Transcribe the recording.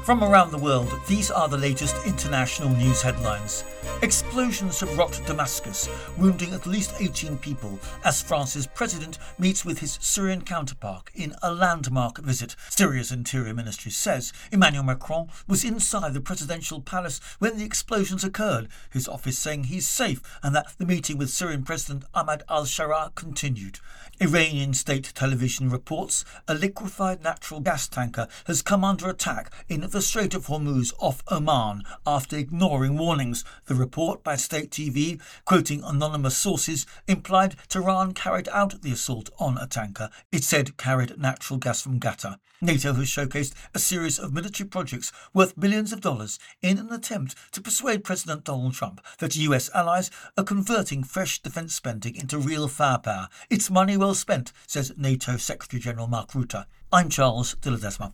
From around the world, these are the latest international news headlines. Explosions have rocked Damascus, wounding at least 18 people as France's president meets with his Syrian counterpart in a landmark visit. Syria's interior ministry says Emmanuel Macron was inside the presidential palace when the explosions occurred, his office saying he's safe and that the meeting with Syrian President Ahmad al-Sharaa continued. Iranian state television reports a liquefied natural gas tanker has come under attack in the Strait of Hormuz off Oman after ignoring warnings. The report by state TV, quoting anonymous sources, implied Tehran carried out the assault on a tanker it said carried natural gas from Qatar. NATO has showcased a series of military projects worth billions of dollars in an attempt to persuade President Donald Trump that US allies are converting fresh defence spending into real firepower. It's money well spent, says NATO Secretary General Mark Rutte. I'm Charles de Ledesma.